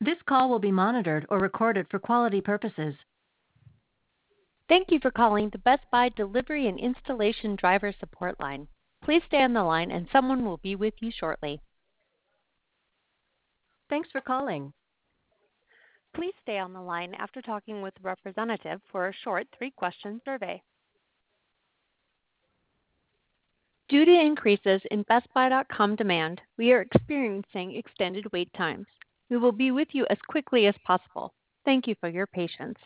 This call will be monitored or recorded for quality purposes. Thank you for calling the Best Buy Delivery and Installation Driver Support Line. Please stay on the line and someone will be with you shortly. Thanks for calling. Please stay on the line after talking with a representative for a short 3-question survey. Due to increases in BestBuy.com demand, we are experiencing extended wait times. We will be with you as quickly as possible. Thank you for your patience.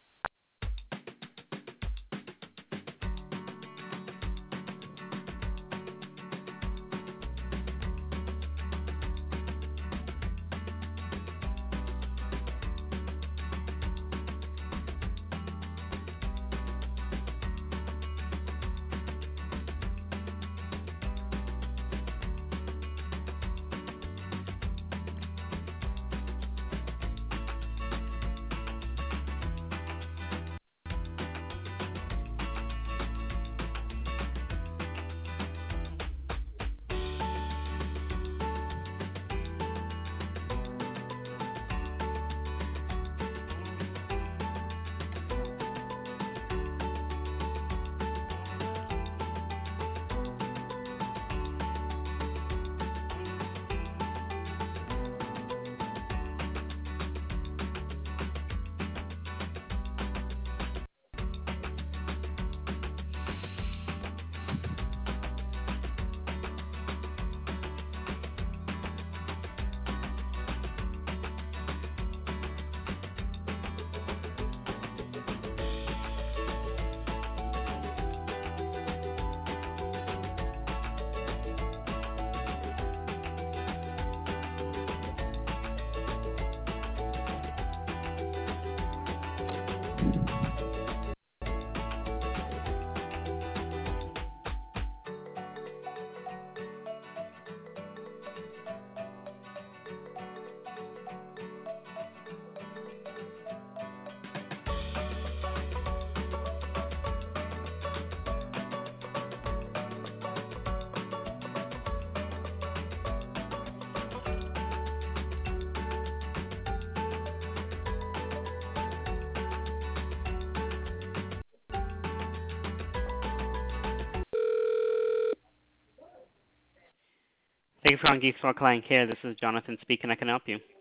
Thank you for calling Geek Store Client Care. This is Jonathan speaking. I can help you.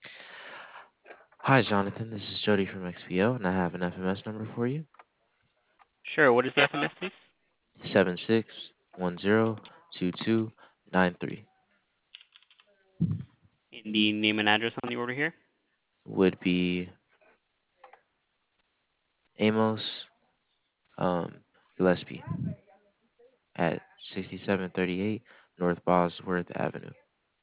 Hi, Jonathan. This is Jody from XPO, and I have an FMS number for you. Sure. What is the FMS, please? 76102293. And the name and address on the order here? Would be Amos Gillespie at 6738 North Bosworth Avenue.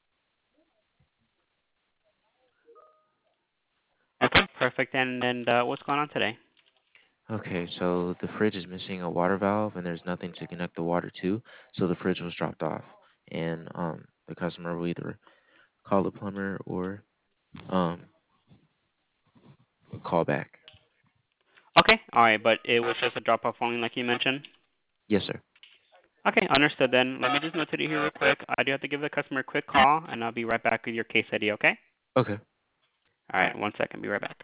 Okay, perfect. And what's going on today? Okay, so the fridge is missing a water valve, and there's nothing to connect the water to, so the fridge was dropped off. And the customer will either call the plumber or um, call back. Okay, all right, but it was just a drop-off only like you mentioned? Yes, sir. Okay, understood then. Let me just notate it here real quick. I do have to give the customer a quick call, and I'll be right back with your case ID, okay? Okay. All right, 1 second. Be right back.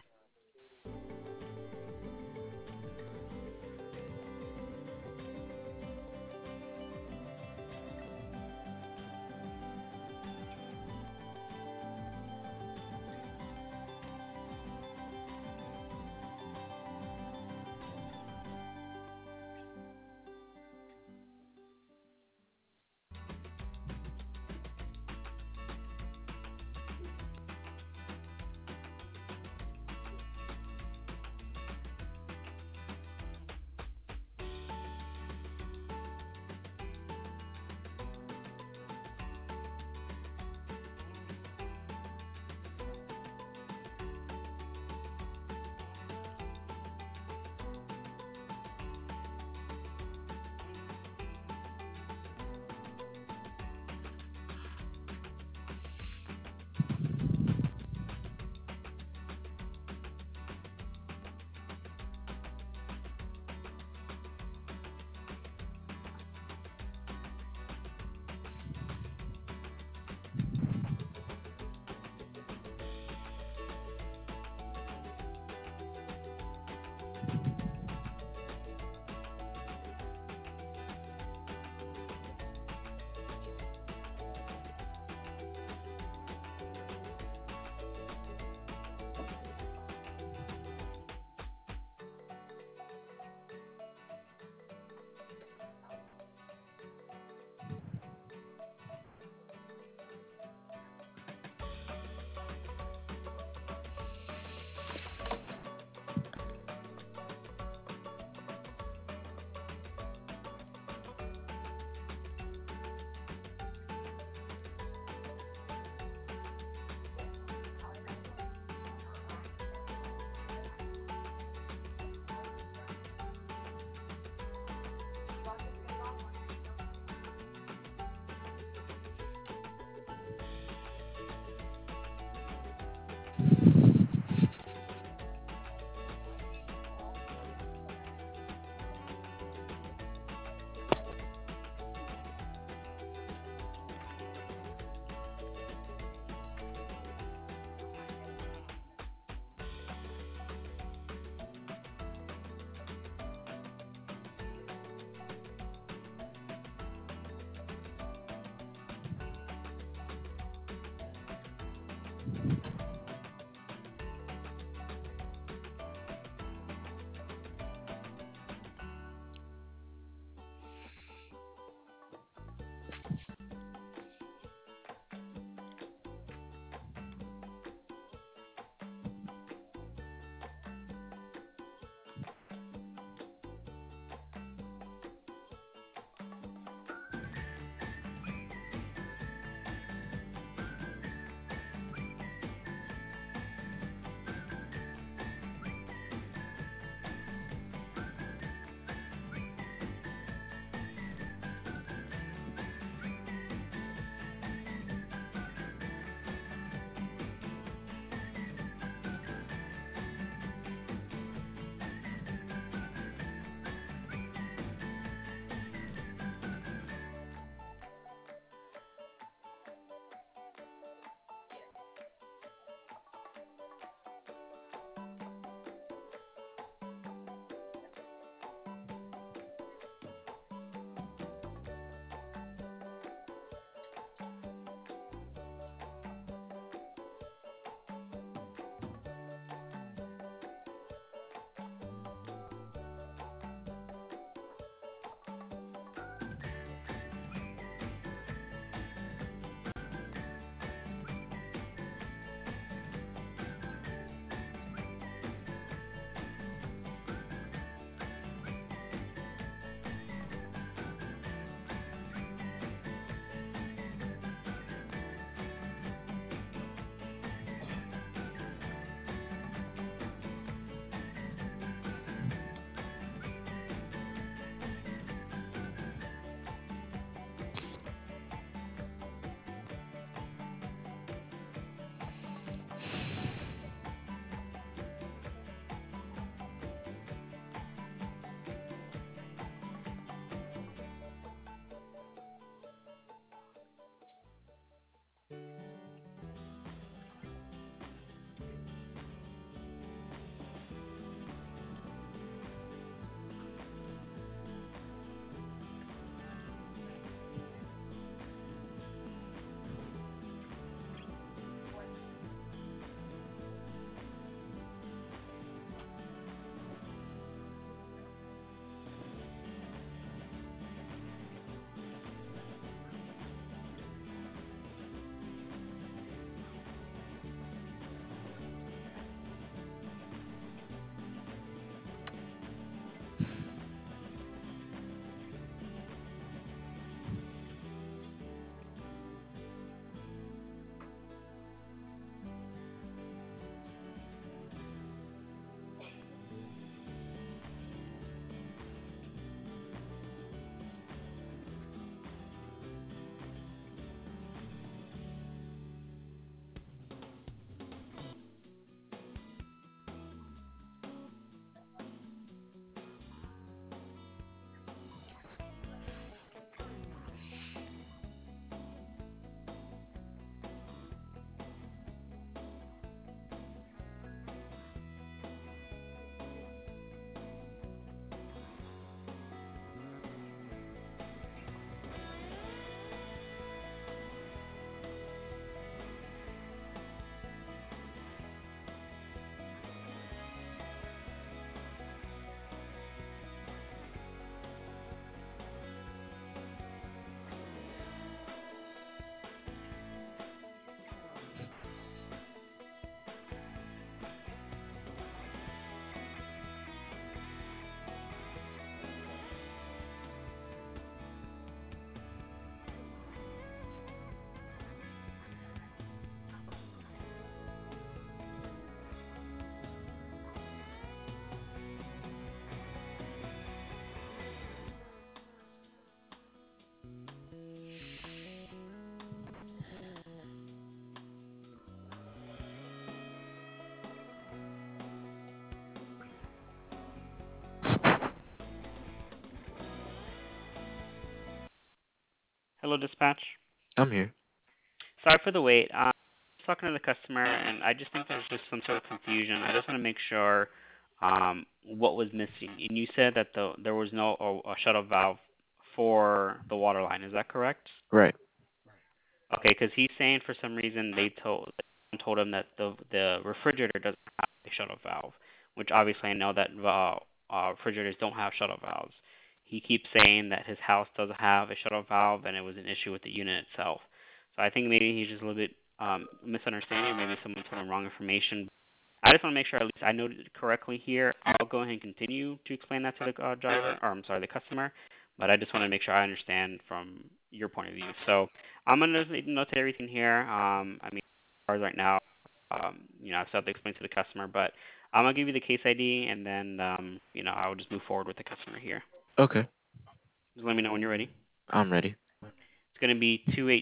Hello, dispatch. I'm here. Sorry for the wait. I was talking to the customer, and I just think there's just some sort of confusion. I just want to make sure what was missing. And you said that there was no a shut-off valve for the water line. Is that correct? Right. Okay, because he's saying for some reason they told him that the refrigerator doesn't have a shut-off valve, which obviously I know that refrigerators don't have shut-off valves. He keeps saying that his house doesn't have a shut-off valve, and it was an issue with the unit itself. So I think maybe he's just a little bit misunderstanding, or maybe someone told him wrong information. I just want to make sure at least I noted it correctly here. I'll go ahead and continue to explain that to the driver, or I'm sorry, the customer. But I just want to make sure I understand from your point of view. So I'm gonna notate everything here. I mean, as far as right now, I've still to explain to the customer, but I'm gonna give you the case ID, and then I will just move forward with the customer here. Okay. Just let me know when you're ready. I'm ready. It's gonna be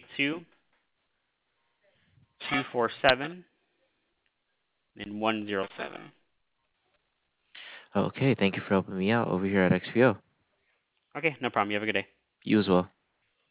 282-247 and 107. Okay, thank you for helping me out over here at XPO. Okay, no problem. You have a good day. You as well.